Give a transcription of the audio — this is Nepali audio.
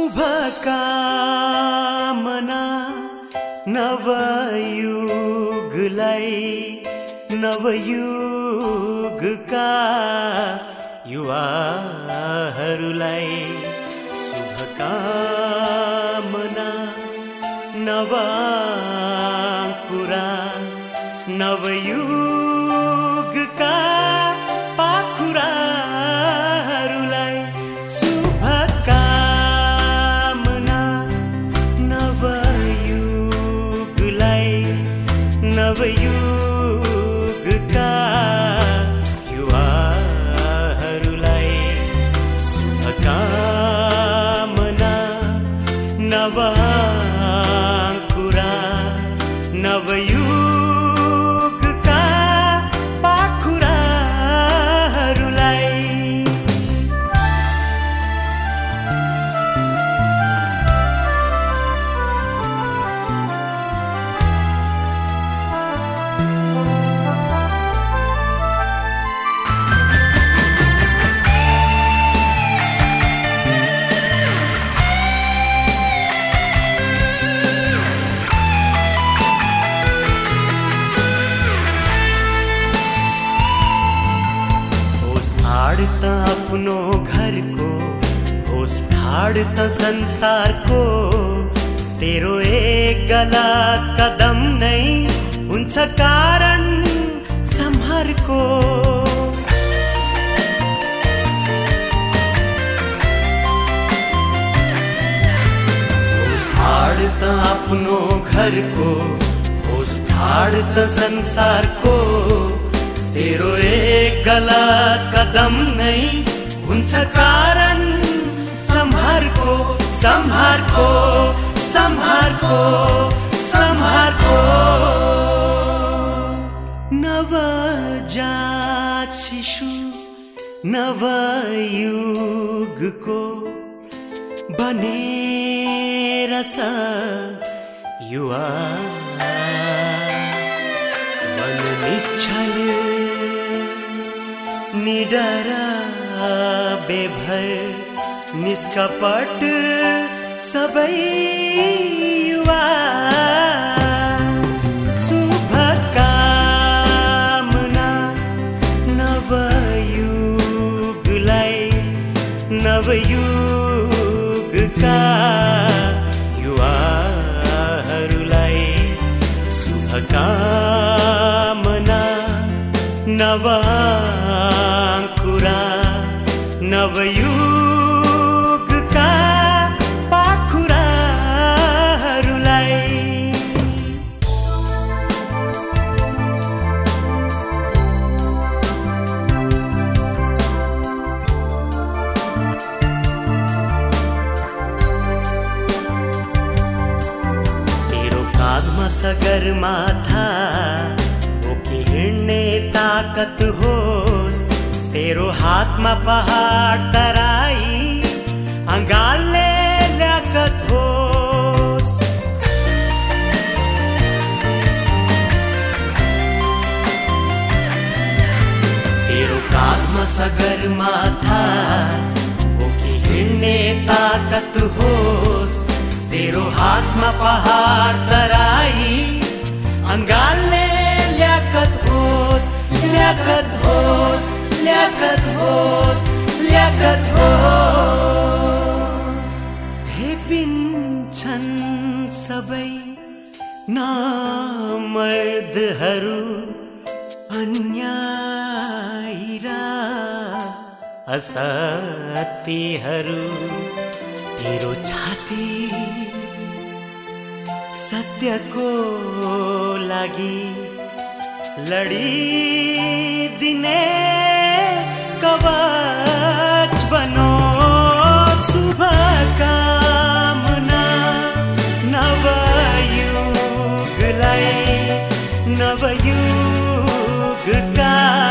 शुभकामना नवयुगलाई नवयुगका युवाहरूलाई शुभकामना नवाङ्कुरा नवयुगका पाखुराहरूलाई शुभकामना नवयुगलाई नवयुगका युवाहरूलाई शुभकामना नवाङ्कुरा नवयुगका पाखुराहरूलाई ढाड त आफ्नो घरको होस ढाड त संसारको तेरो एक गलत कदम नै हुन्छ कारण सम्हारको होस ढाड त आफ्नो घरको होस ढाड त संसारको तेरो एक गलत कदम नै हुन्छ कारण सम्हारको सम्हारको सम्हारको सम्हारको नवजात शिशु नवयुगको बनेर स युवा बन निश्चल निडर बेभर निष्कपट सबै युवा शुभकामना नवयुगलाई नवयुगका युवाहरूलाई शुभकामना नवाङ्कुरा नवयुगका पाखुराहरूलाई तेरो काँधमा सगरमाथा बोकी हिँड्ने ताकत होस् तेरो हातमा पहाड तराई अँगाल्ने ल्याकत होस् तेरो काँधमा सगरमाथा बोकी हिँड्ने ताकत होस् तेरो हातमा पहाड तराई अँगाल्ने ल्याकत होस् ल्याकत होस् ल्याकत होस् ल्याकत होस् भेपिन्छन् सबै नामर्दहरू अन्यायी र असत्यहरू तेरो छाती सत्यको लागि लडिदिने कवच बनो शुभकामना नवयुगलाई नवयुगका